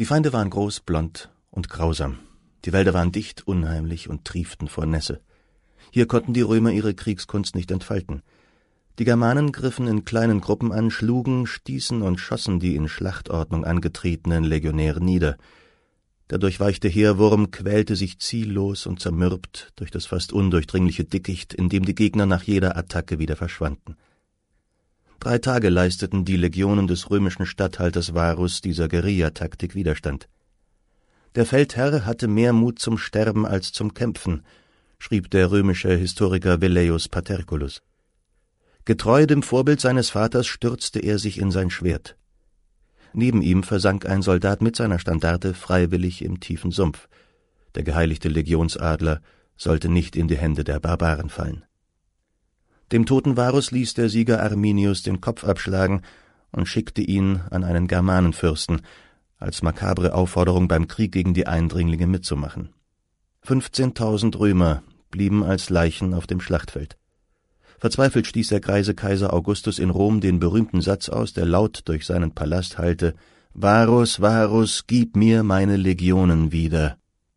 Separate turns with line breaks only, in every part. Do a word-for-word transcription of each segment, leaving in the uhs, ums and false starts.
Die Feinde waren groß, blond und grausam. Die Wälder waren dicht, unheimlich und trieften vor Nässe. Hier konnten die Römer ihre Kriegskunst nicht entfalten. Die Germanen griffen in kleinen Gruppen an, schlugen, stießen und schossen die in Schlachtordnung angetretenen Legionäre nieder. Der durchweichte Heerwurm quälte sich ziellos und zermürbt durch das fast undurchdringliche Dickicht, in dem die Gegner nach jeder Attacke wieder verschwanden. Drei Tage leisteten die Legionen des römischen Statthalters Varus dieser Guerillataktik Widerstand. »Der Feldherr hatte mehr Mut zum Sterben als zum Kämpfen«, schrieb der römische Historiker Velleius Paterculus. Getreu dem Vorbild seines Vaters stürzte er sich in sein Schwert. Neben ihm versank ein Soldat mit seiner Standarte freiwillig im tiefen Sumpf. Der geheiligte Legionsadler sollte nicht in die Hände der Barbaren fallen. Dem toten Varus ließ der Sieger Arminius den Kopf abschlagen und schickte ihn an einen Germanenfürsten, als makabre Aufforderung beim Krieg gegen die Eindringlinge mitzumachen. Fünfzehntausend Römer blieben als Leichen auf dem Schlachtfeld. Verzweifelt stieß der greise Kaiser Augustus in Rom den berühmten Satz aus, der laut durch seinen Palast hallte: »Varus, Varus, gib mir meine Legionen wieder!«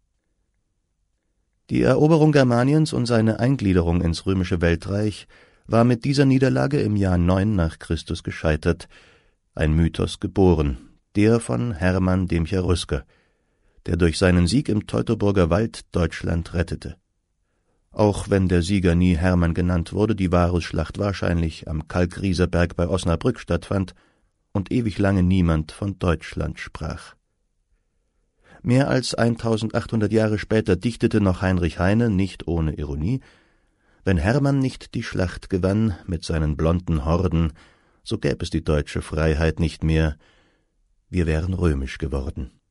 Die Eroberung Germaniens und seine Eingliederung ins römische Weltreich war mit dieser Niederlage im Jahr neun nach Christus gescheitert, ein Mythos geboren, der von Hermann dem Cherusker, der durch seinen Sieg im Teutoburger Wald Deutschland rettete. Auch wenn der Sieger nie Hermann genannt wurde, die Varusschlacht wahrscheinlich am Kalkrieserberg bei Osnabrück stattfand und ewig lange niemand von Deutschland sprach. Mehr als eintausendachthundert Jahre später dichtete noch Heinrich Heine, nicht ohne Ironie: »Wenn Hermann nicht die Schlacht gewann mit seinen blonden Horden, so gäb es die deutsche Freiheit nicht mehr, wir wären römisch geworden.«